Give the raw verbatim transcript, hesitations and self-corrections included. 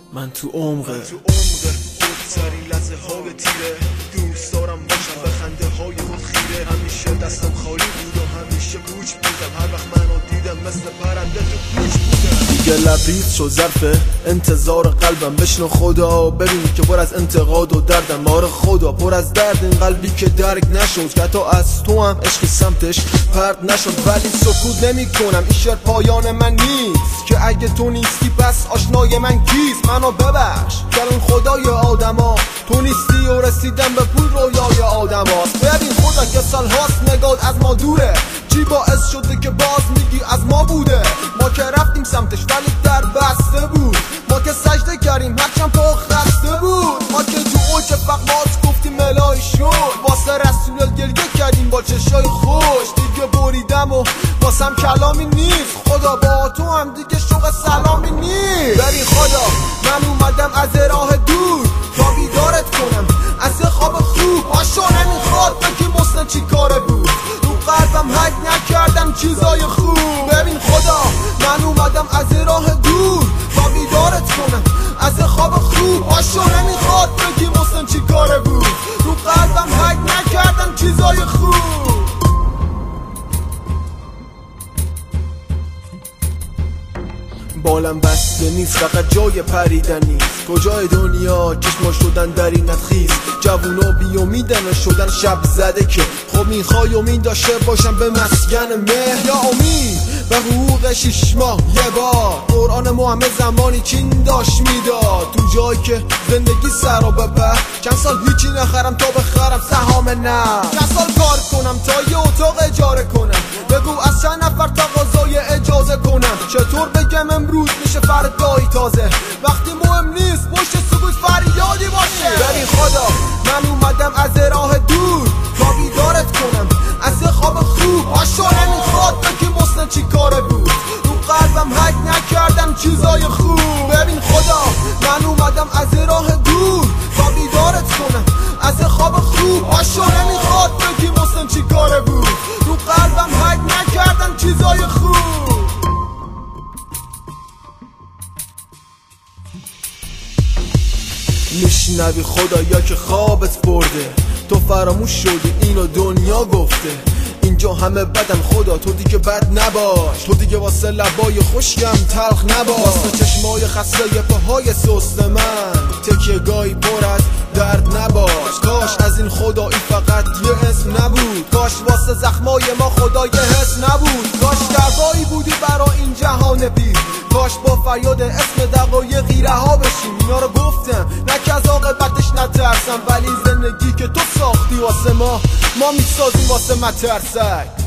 من تو عمقه من تو عمقه خودسری لحظه های تیره دوست دارم باشم به خنده های خود خیره همیشه دستم خالی بود و همیشه پوچ بودم هر وقت منو دیدم مثل پرنده تو پوچ بودم دیگه لبریز شو ظرف انتظار قلبم بشنو خدا ببین که پر از انتقاد و دردم آره خدا پر از درد این قلبی که درک نشد که تا از تو هم عشق سمتش پرد نشد ولی سکوت نمی کنم این شعر پایان من نیست که اگه تو نیستی پس آشنای من کیست منو ببخش کلون خدای آدما تو نیستی و رسیدم به پول رویای آدم هاست ببین خدا که سال هاست نگاد از ما دوره چی باعث شده که باز میگی از ما بوده ما که رفتیم سمتش ولی در بسته بود ما که سجده کردیم هرچند پا خسته بود ما که تو اوج فقمات گفتیم ملای شد واسه رسول گریه کردیم با چشای خوش دیگه بریدم و واسم کلامی نیست خدا با تو هم دیگه شوق سلامی نیست ببین خدا من اومدم از راه دور تا بیدارت کنم از خواب خوب هاشو نمیخواد بگی مسلم چی کاره بود رو قلبم حک نکردم چیزای خوب ببین خدا من اومدم از راه دور تا بیدارت کنم از خواب خوب هاشو نمیخواد بگی مسلم چی کاره بود رو قلبم حک نکردم چیزای خوب بالم بسته نیست فقط جای پریدن نیست کجای دنیا چشما شدن در این خیز جوونا بی امیدن شدن شب زده که خب میخوای امید داشته باشم به مسکن مهر یا امید به حقوق شیش ماه یه بار قرآن ما همه زمانی چین داشت میداد تو جایی که زندگی سر و ببر چند سال هیچی نخرم تا بخرم سهام نه چند سال کار کنم تا یه اتاق اجاره کنم بگو از چند نفر تقاضای اجازه کنم چطور بگم امروز میشه فردایی تازه وقتی مهم نیست پشت سکوت فریادی باشه ببین خدا من اومدم از راه دور تا بیدارت کنم از خواب خوب هاشو نمیخواد بگی مسلم چی کاره بود رو قلبم حک نکردم چیزای خوب ببین خدا من اومدم از راه دور تا بیدارت کنم از خواب خوب هاشو نمیخواد بگی مسلم چی کاره بود رو قلبم حک نکردم چیزای خوب میشنوی خدا یا که خوابت برده تو فراموش شدی اینو دنیا گفته اینجا همه بدن خدا تو دیگه بد نباش تو دیگه واسه لبای خشکم تلخ نباش واسه چشمای خسته پاهای سست من تکیه گاهی پر از درد نباش کاش از این خدایی فقط یه اسم نبود کاش واسه زخمای ما خدا یه حس نبود کاش دوایی بودی برا این جهان پیر کاش با فریاد اسم دقایقی رها بشیم اینا رو گفتم نه که از عاقبتش نترسم ولی زندگی که تو ساختی واسه ما ما میسازیم واسه مترسک